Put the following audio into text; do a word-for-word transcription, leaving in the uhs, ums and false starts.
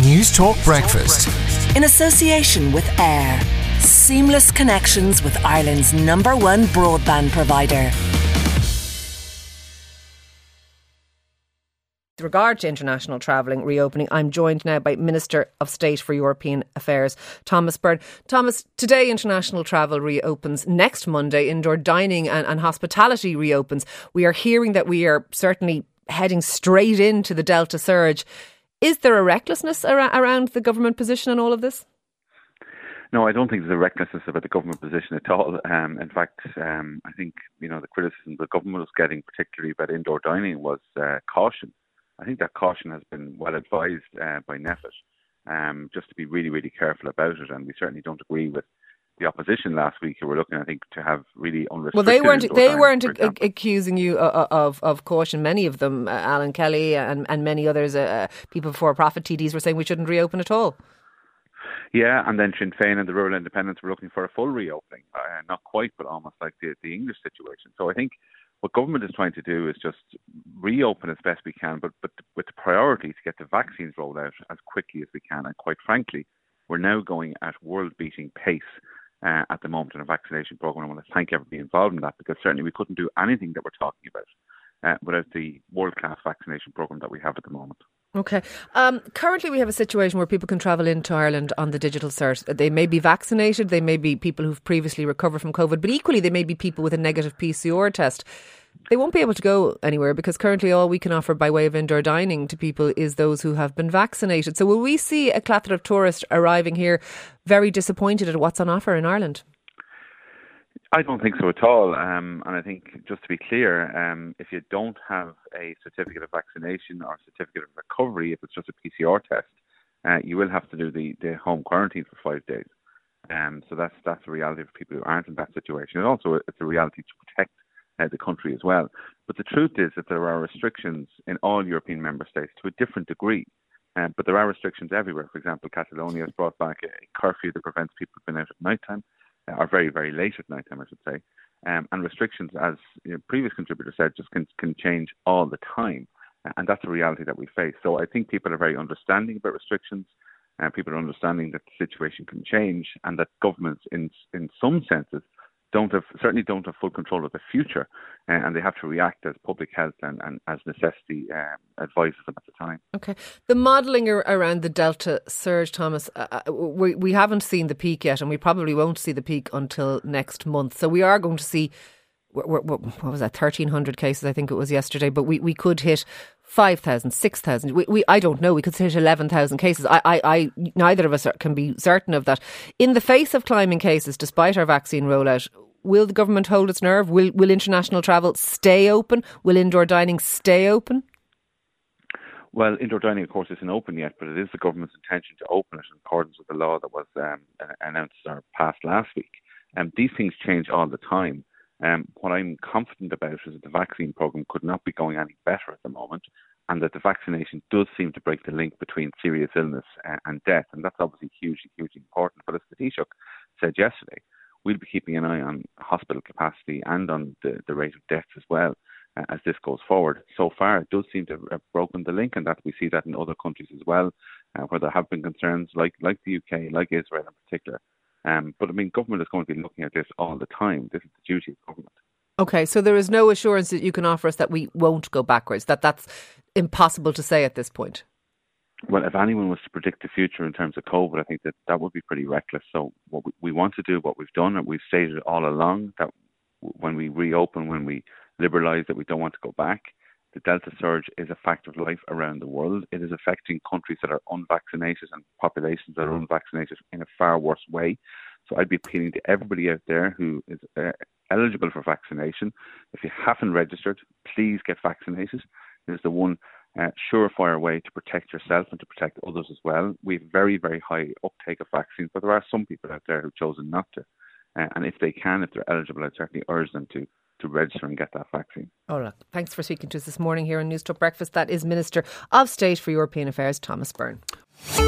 News Talk Breakfast. In association with Air. Seamless connections with Ireland's number one broadband provider. With regard to international travelling reopening, I'm joined now by Minister of State for European Affairs, Thomas Byrne. Thomas, today international travel reopens. Next Monday, indoor dining and, and hospitality reopens. We are hearing that we are certainly heading straight into the Delta surge. Is there a recklessness ar- around the government position on all of this? No, I don't think there's a recklessness about the government position at all. Um, in fact, um, I think you know the criticism the government was getting, particularly about indoor dining, was uh, caution. I think that caution has been well advised uh, by NPHET, um, just to be really, really careful about it. And we certainly don't agree with the opposition last week, who were looking, I think, to have really unrestricted. Well, they weren't. They dining, weren't a- accusing you of, of of caution. Many of them, uh, Alan Kelly and and many others, uh, people for profit T Ds, were saying we shouldn't reopen at all. Yeah, and then Sinn Féin and the Rural Independents were looking for a full reopening, uh, not quite, but almost like the the English situation. So I think what government is trying to do is just reopen as best we can, but, but with the priority to get the vaccines rolled out as quickly as we can. And quite frankly, we're now going at world-beating pace uh, at the moment in our vaccination programme. I want to thank everybody involved in that, because certainly we couldn't do anything that we're talking about uh, without the world-class vaccination programme that we have at the moment. Okay. Um, currently we have a situation where people can travel into Ireland on the digital cert. They may be vaccinated, they may be people who've previously recovered from COVID, but equally they may be people with a negative P C R test. They won't be able to go anywhere, because currently all we can offer by way of indoor dining to people is those who have been vaccinated. So will we see a clatter of tourists arriving here very disappointed at what's on offer in Ireland? I don't think so at all. Um, and I think, just to be clear, um, if you don't have a certificate of vaccination or certificate of recovery, if it's just a P C R test, uh, you will have to do the, the home quarantine for five days. Um, so that's that's a reality for people who aren't in that situation. And also it's a reality to protect uh, the country as well. But the truth is that there are restrictions in all European member states to a different degree. Uh, but there are restrictions everywhere. For example, Catalonia has brought back a curfew that prevents people from being out at night time. Are very, very late at night time, I should say. Um, and restrictions, as you know, previous contributor said, just can, can change all the time. And that's a reality that we face. So I think people are very understanding about restrictions, and people are understanding that the situation can change, and that governments, in in some senses, don't have certainly don't have full control of the future, uh, and they have to react as public health and, and as necessity um, advises them at the time. Okay. The modelling around the Delta surge, Thomas, uh, we, we haven't seen the peak yet, and we probably won't see the peak until next month. So we are going to see, what was that, thirteen hundred cases, I think it was yesterday, but we, we could hit five thousand, six thousand. We, we, I don't know, we could hit eleven thousand cases. I, I, I, neither of us can be certain of that. In the face of climbing cases, despite our vaccine rollout, will the government hold its nerve? Will, will international travel stay open? Will indoor dining stay open? Well, indoor dining, of course, isn't open yet, but it is the government's intention to open it in accordance with the law that was um, announced or passed last week. Um, these things change all the time. Um, what I'm confident about is that the vaccine programme could not be going any better at the moment, and that the vaccination does seem to break the link between serious illness and, and death, and that's obviously hugely, hugely important. But as the Taoiseach said yesterday, we'll be keeping an eye on hospital capacity and on the, the rate of deaths as well uh, as this goes forward. So far, it does seem to have broken the link, and that we see that in other countries as well, uh, where there have been concerns like, like the U K, like Israel in particular. Um, but I mean, government is going to be looking at this all the time. This is the duty of government. Okay, so there is no assurance that you can offer us that we won't go backwards, that that's impossible to say at this point? Well, if anyone was to predict the future in terms of COVID, I think that that would be pretty reckless. So what we, we want to do, what we've done, and we've stated all along, that when we reopen, when we liberalise, that we don't want to go back. The Delta surge is a fact of life around the world. It is affecting countries that are unvaccinated and populations that are unvaccinated in a far worse way. So I'd be appealing to everybody out there who is uh, eligible for vaccination. If you haven't registered, please get vaccinated. It is the one uh, surefire way to protect yourself and to protect others as well. We have very, very high uptake of vaccines, but there are some people out there who've chosen not to. Uh, and if they can, if they're eligible, I'd certainly urge them to to register and get that vaccine. All right. Thanks for speaking to us this morning here on News Talk Breakfast. That is Minister of State for European Affairs, Thomas Byrne.